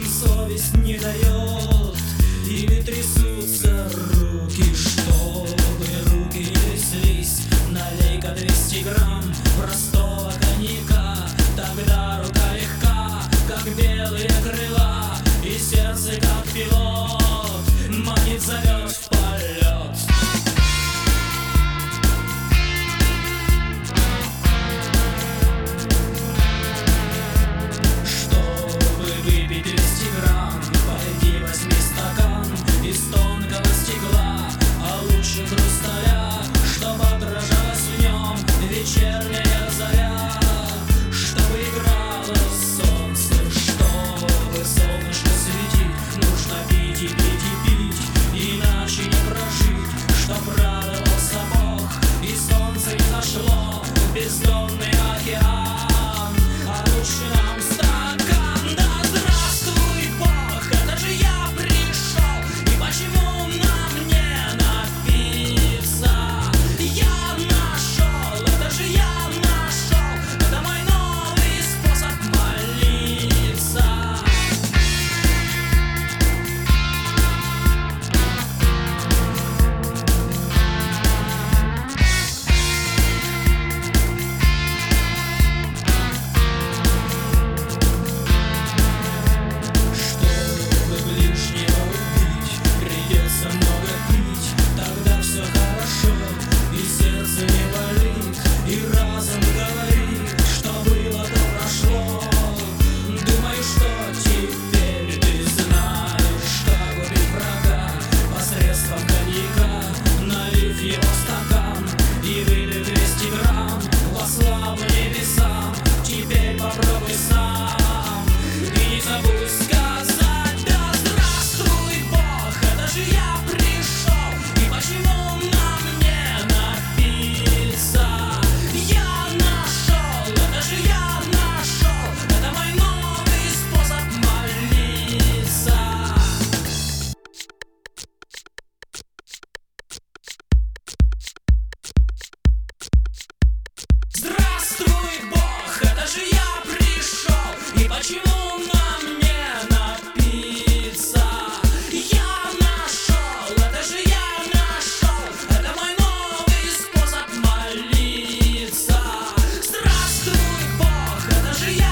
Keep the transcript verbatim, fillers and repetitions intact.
им совесть не дает, или трясутся руки, чтобы руки не тряслись. Налей-ка двести грамм простого коньяка, тогда рука легка, как белые крыла, и сердце, как пилот, манит, зовет в полет. Чтобы выпить двести грамм, пойди возьми стакан из тонкого стекла, а лучше хрусталя, чтоб отражалась в нем вечерняя заря, чтобы играло солнце, чтобы солнышко светит. Нужно пить и пить и пить, иначе не прожить, чтоб радовался Бог и солнце не зашло в бездонный океан. А лучше нам стакан. Да здравствуй, Бог, это же я пришел, и почему нам не напиться? Я нашел, это же я нашел, это мой новый способ молиться. Чтобы лишнего убить, придется много пить, тогда все хорошо, и сердце не болит, и разум говорит, что было, то прошло. Думаю, что теперь ты знаешь, как убить врага посредством коньяка, налив его в стакан и выпив двести грамм во славу небесам. Теперь попробуй сам и не забудь сказать: да здравствуй, Бог, это же я пришел, и почему нам не напиться? Я нашел, это же я нашел, это мой новый способ молиться. Здравствуй, Бог, это же я пришел, и почему нам не напиться? Я нашел, это же я нашел, это мой новый способ молиться. Здравствуй, Бог, это же я